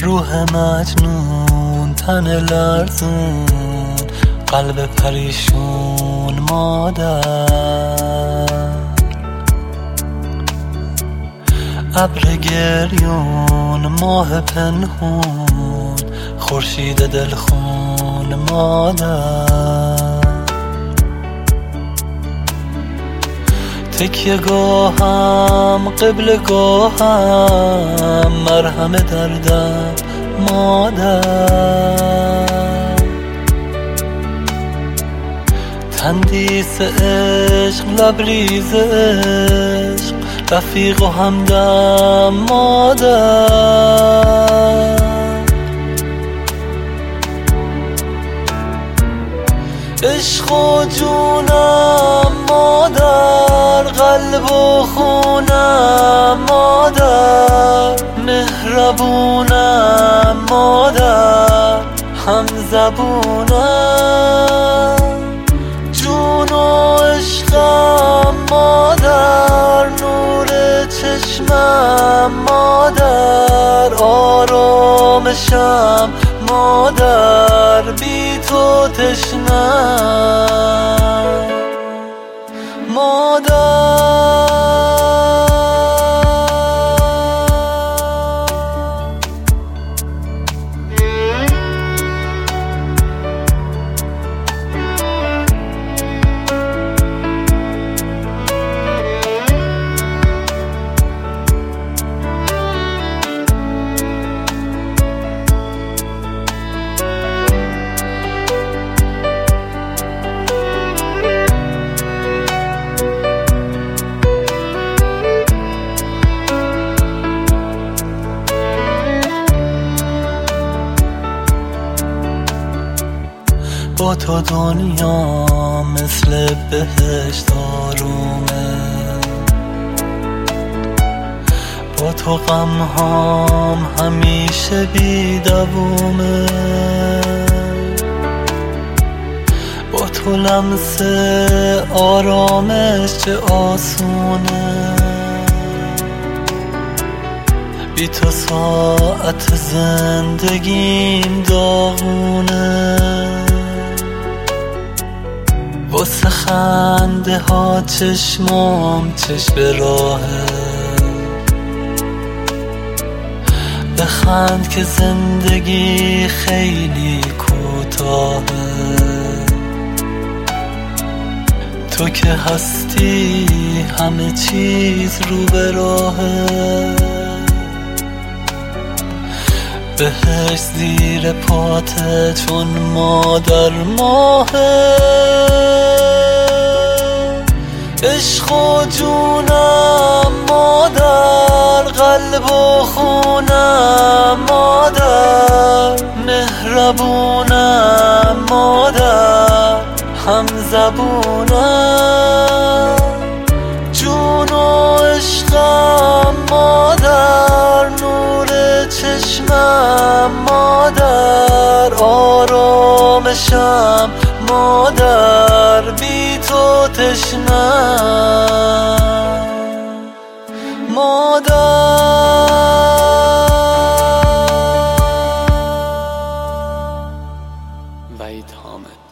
روح مجنون، تن لرزون، قلب پریشون مادر. ابر گریون، ماه پنهون، خورشید دلخون مادر. تکیه گاهم، قبل گاهم، مرهم دردم مادر. تندیس عشق، لبریز عشق، رفیق و همدم مادر. عشق و جونم مادر، قلب و خونم مادر. مهربونم مادر، همزبونم. جون و عشقم مادر، نور چشمم مادر. آرامشم مادر، بی تو تشنم مادر. با تو دنیا مثل بهشت آرومه، با تو غمهام همیشه بی دوومه. با تو لمس آرامش چه آسونه، بی تو ساعت زندگیم داغونه. واسه خنده ها چشمام چشم راهه، بخند که زندگی خیلی کوتاهه. تو که هستی همه چیز رو به راهه، بهش زیر پاته چون مادر ماهه. عشق و جونم مادر، قلب و خونم مادر. مهربونم مادر، همزبونم. جون و عشقم مادر، نور چشمم مادر. آرامشم مادر، بی تو تشنم مادر. وحید حامد.